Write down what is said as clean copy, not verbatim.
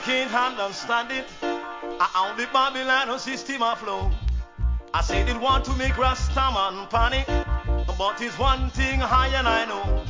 can't understand it. How the Babylon system a flow. I said it want to make Rastaman panic, but it's one thing I and I know.